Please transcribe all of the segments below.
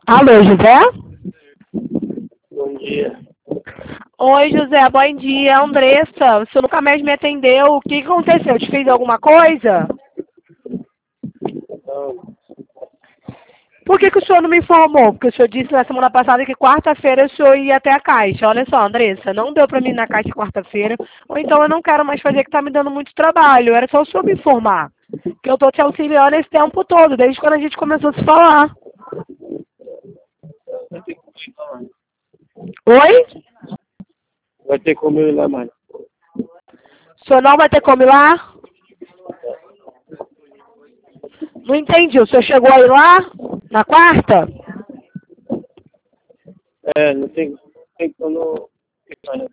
Alô, José? Bom dia. Oi, José, bom dia. Andressa, você nunca mais me atendeu. O que aconteceu? Eu te fiz alguma coisa? Não, Por que o senhor não me informou? Porque o senhor disse na semana passada que quarta-feira o senhor ia até a caixa. Olha só, Andressa, não deu pra mim ir na caixa quarta-feira, ou então eu não quero mais fazer que tá me dando muito trabalho. Era só o senhor me informar. Que eu tô te auxiliando esse tempo todo, desde quando a gente começou a se falar. vai ter como ir lá, mano. Oi? Vai ter como ir lá, mano. O senhor não vai ter como ir lá? Não entendi. O senhor chegou aí lá? Na quarta? Não tem como ir, mano.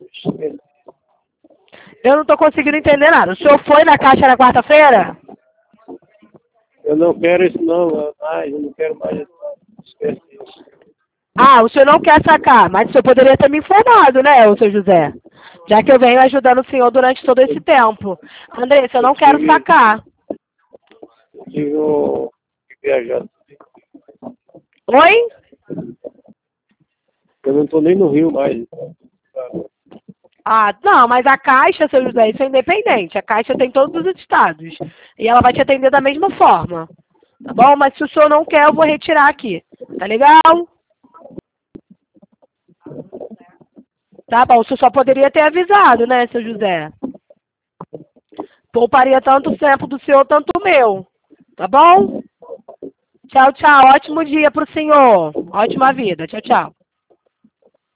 Eu não tô conseguindo entender nada. O senhor foi na caixa na quarta-feira? Eu não quero isso não, eu não quero mais isso. Esquece isso. Ah, o senhor não quer sacar, mas o senhor poderia ter me informado, né, o seu José? Já que eu venho ajudando o senhor durante todo esse tempo. Andressa, eu não quero sacar. Eu tive que viajar. Oi? Eu não tô nem no Rio mais. Ah, não, mas a Caixa, seu José, isso é independente. A Caixa tem todos os estados. E ela vai te atender da mesma forma. Tá bom? Mas se o senhor não quer, eu vou retirar aqui. Tá legal? Tá bom, o senhor só poderia ter avisado, né, seu José? Pouparia tanto tempo do senhor, tanto o meu. Tá bom? Tchau, tchau. Ótimo dia pro senhor. Ótima vida. Tchau, tchau.